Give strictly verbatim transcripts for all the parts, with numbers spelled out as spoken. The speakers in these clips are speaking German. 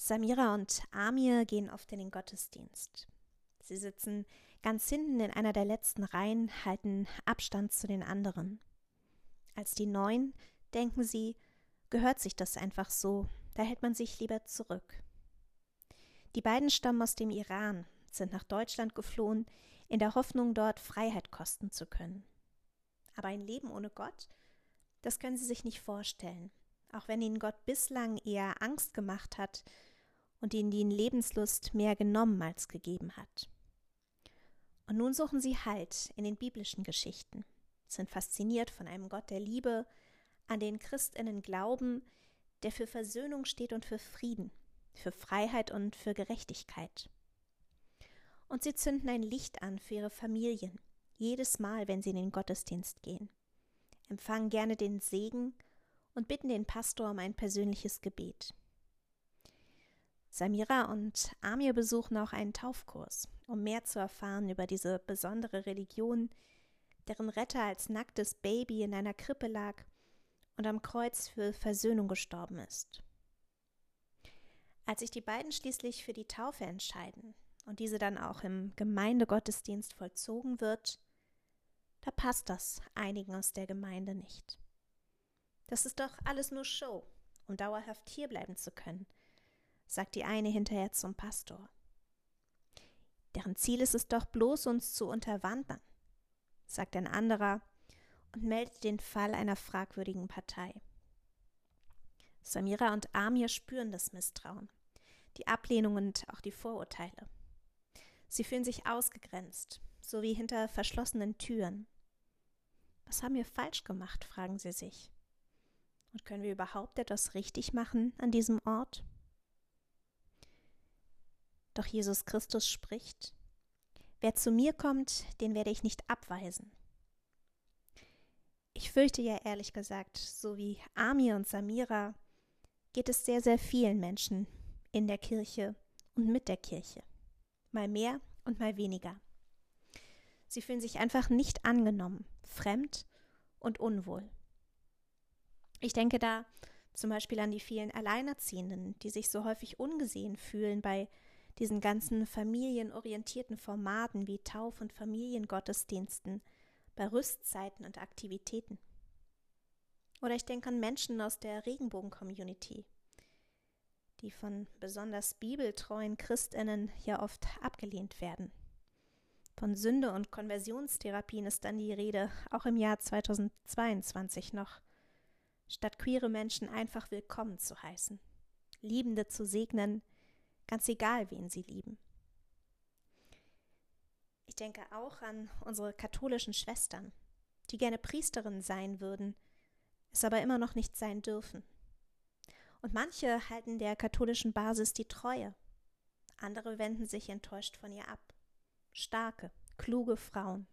Samira und Amir gehen oft in den Gottesdienst. Sie sitzen ganz hinten in einer der letzten Reihen, halten Abstand zu den anderen. Als die Neuen denken sie, gehört sich das einfach so, da hält man sich lieber zurück. Die beiden stammen aus dem Iran, sind nach Deutschland geflohen, in der Hoffnung, dort Freiheit kosten zu können. Aber ein Leben ohne Gott, das können sie sich nicht vorstellen, auch wenn ihnen Gott bislang eher Angst gemacht hat und ihnen die Lebenslust mehr genommen als gegeben hat. Und nun suchen sie Halt in den biblischen Geschichten, sind fasziniert von einem Gott der Liebe, an den ChristInnen glauben, der für Versöhnung steht und für Frieden, für Freiheit und für Gerechtigkeit. Und sie zünden ein Licht an für ihre Familien, jedes Mal, wenn sie in den Gottesdienst gehen, empfangen gerne den Segen und bitten den Pastor um ein persönliches Gebet. Samira und Amir besuchen auch einen Taufkurs, um mehr zu erfahren über diese besondere Religion, deren Retter als nacktes Baby in einer Krippe lag und am Kreuz für Versöhnung gestorben ist. Als sich die beiden schließlich für die Taufe entscheiden und diese dann auch im Gemeindegottesdienst vollzogen wird, da passt das einigen aus der Gemeinde nicht. Das ist doch alles nur Show, um dauerhaft hierbleiben zu können, sagt die eine hinterher zum Pastor. Deren Ziel ist es doch bloß, uns zu unterwandern, sagt ein anderer und meldet den Fall einer fragwürdigen Partei. Samira und Amir spüren das Misstrauen, die Ablehnung und auch die Vorurteile. Sie fühlen sich ausgegrenzt, so wie hinter verschlossenen Türen. Was haben wir falsch gemacht, fragen sie sich. Und können wir überhaupt etwas richtig machen an diesem Ort? Doch Jesus Christus spricht: Wer zu mir kommt, den werde ich nicht abweisen. Ich fürchte ja ehrlich gesagt, so wie Amir und Samira, geht es sehr, sehr vielen Menschen in der Kirche und mit der Kirche. Mal mehr und mal weniger. Sie fühlen sich einfach nicht angenommen, fremd und unwohl. Ich denke da zum Beispiel an die vielen Alleinerziehenden, die sich so häufig ungesehen fühlen bei diesen ganzen familienorientierten Formaten wie Tauf- und Familiengottesdiensten, bei Rüstzeiten und Aktivitäten. Oder ich denke an Menschen aus der Regenbogen-Community, die von besonders bibeltreuen ChristInnen ja oft abgelehnt werden. Von Sünde- und Konversionstherapien ist dann die Rede, auch im Jahr zweitausendzweiundzwanzig noch, statt queere Menschen einfach willkommen zu heißen, Liebende zu segnen, ganz egal, wen sie lieben. Ich denke auch an unsere katholischen Schwestern, die gerne Priesterinnen sein würden, es aber immer noch nicht sein dürfen. Und manche halten der katholischen Basis die Treue, andere wenden sich enttäuscht von ihr ab. Starke, kluge Frauen.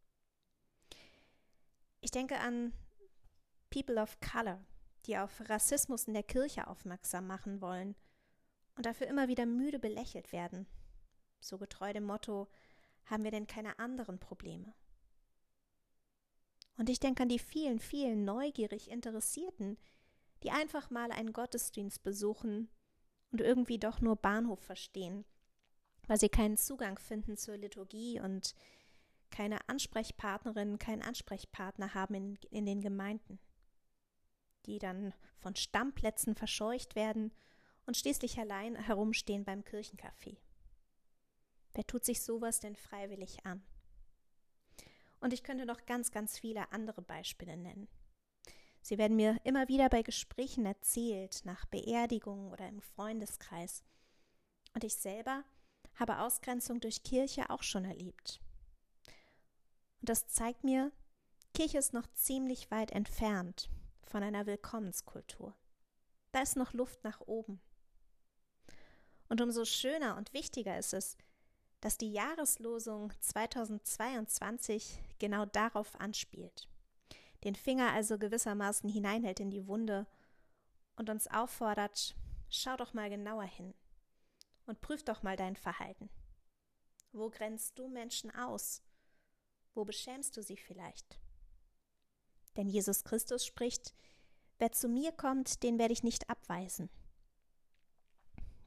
Ich denke an People of Color, die auf Rassismus in der Kirche aufmerksam machen wollen und dafür immer wieder müde belächelt werden. So getreu dem Motto: Haben wir denn keine anderen Probleme? Und ich denke an die vielen, vielen neugierig Interessierten, die einfach mal einen Gottesdienst besuchen und irgendwie doch nur Bahnhof verstehen, weil sie keinen Zugang finden zur Liturgie und keine Ansprechpartnerin, keinen Ansprechpartner haben in, in den Gemeinden, die dann von Stammplätzen verscheucht werden und schließlich allein herumstehen beim Kirchencafé. Wer tut sich sowas denn freiwillig an? Und ich könnte noch ganz, ganz viele andere Beispiele nennen. Sie werden mir immer wieder bei Gesprächen erzählt, nach Beerdigungen oder im Freundeskreis. Und ich selber habe Ausgrenzung durch Kirche auch schon erlebt. Und das zeigt mir, Kirche ist noch ziemlich weit entfernt von einer Willkommenskultur. Da ist noch Luft nach oben. Und umso schöner und wichtiger ist es, dass die Jahreslosung zweitausendzweiundzwanzig genau darauf anspielt, den Finger also gewissermaßen hineinhält in die Wunde und uns auffordert: Schau doch mal genauer hin und prüf doch mal dein Verhalten. Wo grenzt du Menschen aus? Wo beschämst du sie vielleicht? Denn Jesus Christus spricht: Wer zu mir kommt, den werde ich nicht abweisen.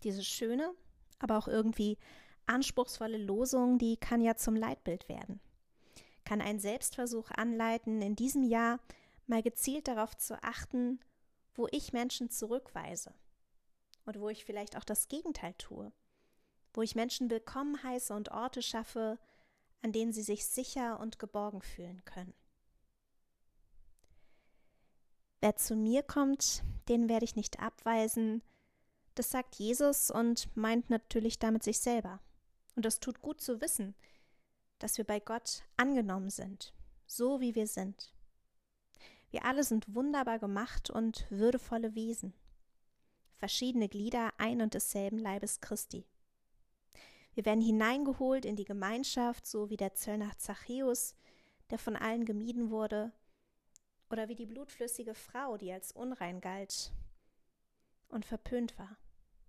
Diese schöne, aber auch irgendwie anspruchsvolle Losung, die kann ja zum Leitbild werden. Kann einen Selbstversuch anleiten, in diesem Jahr mal gezielt darauf zu achten, wo ich Menschen zurückweise und wo ich vielleicht auch das Gegenteil tue, wo ich Menschen willkommen heiße und Orte schaffe, an denen sie sich sicher und geborgen fühlen können. Wer zu mir kommt, den werde ich nicht abweisen. Das sagt Jesus und meint natürlich damit sich selber. Und das tut gut zu wissen, dass wir bei Gott angenommen sind, so wie wir sind. Wir alle sind wunderbar gemacht und würdevolle Wesen, verschiedene Glieder ein und desselben Leibes Christi. Wir werden hineingeholt in die Gemeinschaft, so wie der Zöllner Zachäus, der von allen gemieden wurde, oder wie die blutflüssige Frau, die als unrein galt und verpönt war.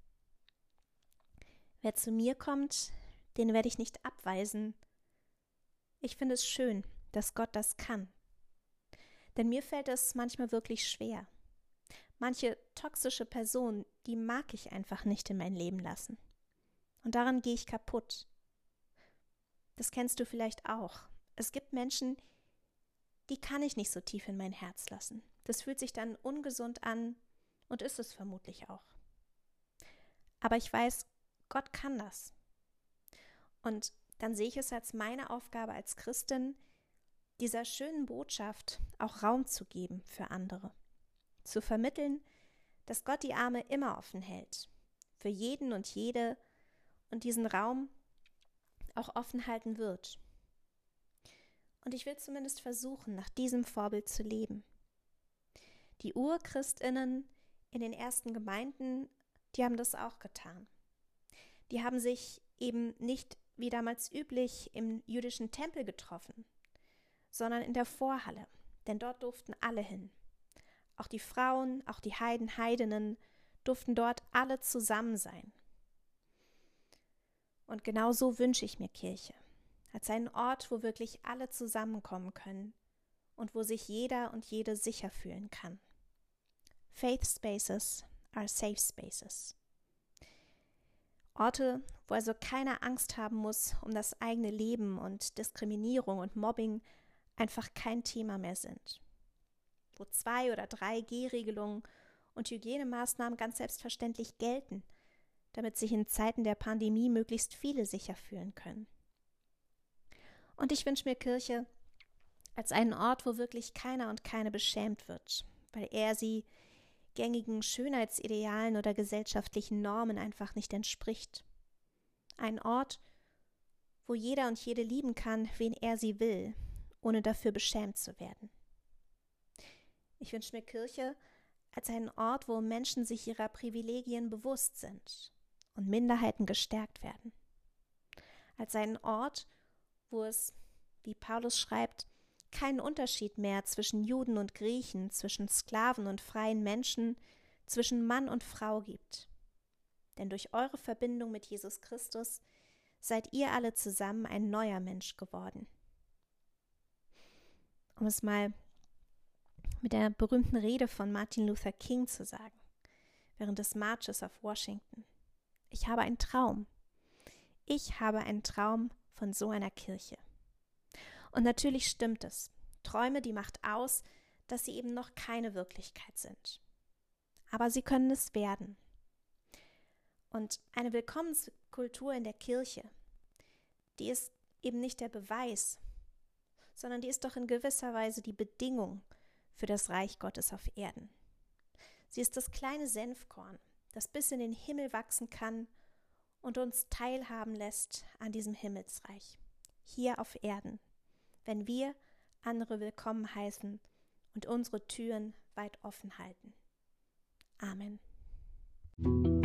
Wer zu mir kommt, den werde ich nicht abweisen. Ich finde es schön, dass Gott das kann. Denn mir fällt es manchmal wirklich schwer. Manche toxische Person, die mag ich einfach nicht in mein Leben lassen. Und daran gehe ich kaputt. Das kennst du vielleicht auch. Es gibt Menschen, die kann ich nicht so tief in mein Herz lassen. Das fühlt sich dann ungesund an und ist es vermutlich auch. Aber ich weiß, Gott kann das. Und dann sehe ich es als meine Aufgabe als Christin, dieser schönen Botschaft auch Raum zu geben für andere. Zu vermitteln, dass Gott die Arme immer offen hält. Für jeden und jede und diesen Raum auch offen halten wird. Und ich will zumindest versuchen, nach diesem Vorbild zu leben. Die UrchristInnen in den ersten Gemeinden, die haben das auch getan. Die haben sich eben nicht wie damals üblich im jüdischen Tempel getroffen, sondern in der Vorhalle, denn dort durften alle hin. Auch die Frauen, auch die Heiden, Heidinnen durften dort alle zusammen sein. Und genau so wünsche ich mir Kirche, als einen Ort, wo wirklich alle zusammenkommen können und wo sich jeder und jede sicher fühlen kann. Faith Spaces are safe spaces. Orte, wo also keiner Angst haben muss um das eigene Leben und Diskriminierung und Mobbing einfach kein Thema mehr sind. Wo zwei oder drei G-Regelungen und Hygienemaßnahmen ganz selbstverständlich gelten, damit sich in Zeiten der Pandemie möglichst viele sicher fühlen können. Und ich wünsche mir Kirche als einen Ort, wo wirklich keiner und keine beschämt wird, weil er sie gängigen Schönheitsidealen oder gesellschaftlichen Normen einfach nicht entspricht. Ein Ort, wo jeder und jede lieben kann, wen er sie will, ohne dafür beschämt zu werden. Ich wünsche mir Kirche als einen Ort, wo Menschen sich ihrer Privilegien bewusst sind und Minderheiten gestärkt werden. Als einen Ort, wo es, wie Paulus schreibt, keinen Unterschied mehr zwischen Juden und Griechen, zwischen Sklaven und freien Menschen, zwischen Mann und Frau gibt. Denn durch eure Verbindung mit Jesus Christus seid ihr alle zusammen ein neuer Mensch geworden. Um es mal mit der berühmten Rede von Martin Luther King zu sagen, während des Marches auf Washington. Ich habe einen Traum. Ich habe einen Traum von so einer Kirche. Und natürlich stimmt es. Träume, die macht aus, dass sie eben noch keine Wirklichkeit sind. Aber sie können es werden. Und eine Willkommenskultur in der Kirche, die ist eben nicht der Beweis, sondern die ist doch in gewisser Weise die Bedingung für das Reich Gottes auf Erden. Sie ist das kleine Senfkorn, das bis in den Himmel wachsen kann und uns teilhaben lässt an diesem Himmelsreich, hier auf Erden, wenn wir andere willkommen heißen und unsere Türen weit offen halten. Amen.